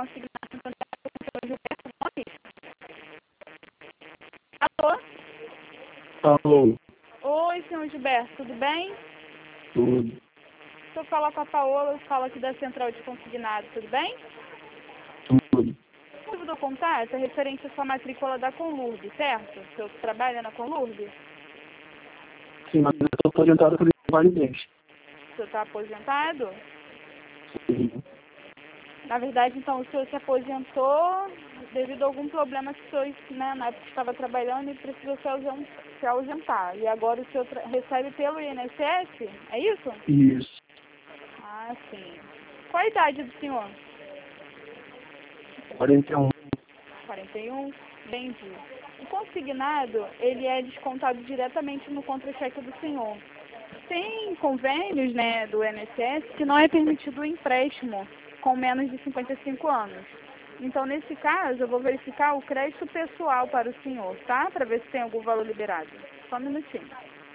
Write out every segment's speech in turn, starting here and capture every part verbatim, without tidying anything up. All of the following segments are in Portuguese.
consignado pelo Gilberto Gomes. Alô? Alô? Oi, senhor Gilberto, tudo bem? Tudo. Se eu falar com a Paola, eu falo aqui da central de consignado, tudo bem? Tudo. O motivo do contato é referente à sua matrícula da Conlurb, certo? O senhor trabalha na Conlurb? Sim, mas eu estou aposentado por invalidez. O senhor está aposentado? Sim. Na verdade, então, o senhor se aposentou devido a algum problema que o senhor, né, na época estava trabalhando e precisou se ausen- se ausentar. E agora o senhor tra- recebe pelo I N S S? É isso? Isso. Ah, sim. Qual a idade do senhor? quarenta e um. quarenta e um? Entendi. O consignado, ele é descontado diretamente no contra-cheque do senhor. Tem convênios, né, do I N S S que não é permitido o empréstimo com menos de cinquenta e cinco anos. Então, nesse caso, eu vou verificar o crédito pessoal para o senhor, tá? Para ver se tem algum valor liberado. Só um minutinho.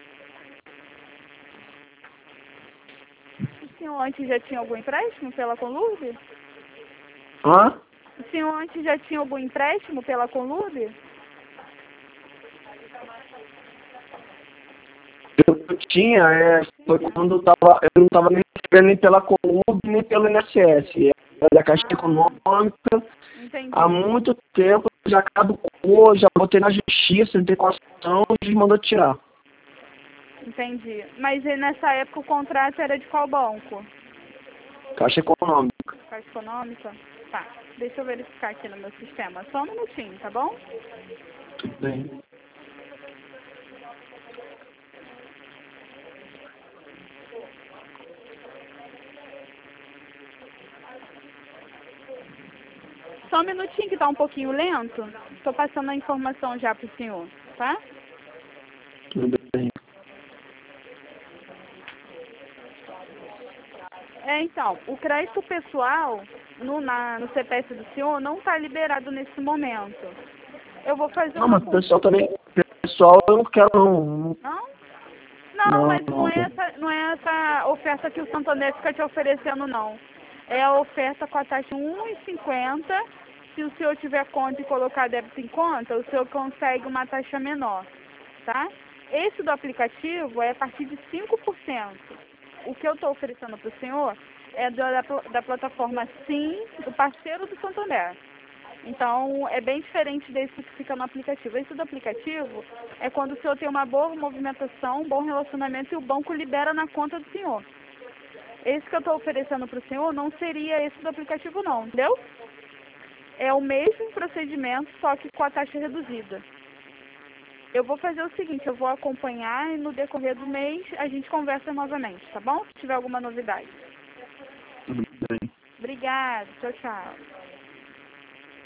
O senhor antes já tinha algum empréstimo pela Conlurb? Hã? O senhor antes já tinha algum empréstimo pela Conlurb? Eu tinha, é, foi quando eu, tava, eu não estava nem recebendo nem pela Columb, nem pelo I N S S. Era da Caixa Econômica. Entendi. Há muito tempo já caducou, já botei na justiça, não tem condição, eles mandou tirar. Entendi. Mas e nessa época o contrato era de qual banco? Caixa Econômica. Caixa Econômica? Tá. Deixa eu verificar aqui no meu sistema. Só um minutinho, tá bom? Tudo bem. Só um minutinho que tá um pouquinho lento. Tô passando a informação já pro senhor, tá? Tudo bem. É, então, o crédito pessoal no, na, no C P F do senhor não tá liberado nesse momento. Eu vou fazer Não, uma... mas o pessoal também, pessoal eu não quero não. Não? Não, Não, mas não não. é, essa, não é essa oferta que o Santander fica te oferecendo, não. É a oferta com a taxa um vírgula cinquenta. Se o senhor tiver conta e colocar débito em conta, o senhor consegue uma taxa menor, tá? Esse do aplicativo é a partir de cinco por cento. O que eu estou oferecendo para o senhor é da, da plataforma Sim, do parceiro do Santander. Então, é bem diferente desse que fica no aplicativo. Esse do aplicativo é quando o senhor tem uma boa movimentação, um bom relacionamento e o banco libera na conta do senhor. Esse que eu estou oferecendo para o senhor não seria esse do aplicativo não, entendeu? É o mesmo procedimento, só que com a taxa reduzida. Eu vou fazer o seguinte, eu vou acompanhar e no decorrer do mês a gente conversa novamente, tá bom? Se tiver alguma novidade. Tudo bem. Obrigada, tchau, tchau.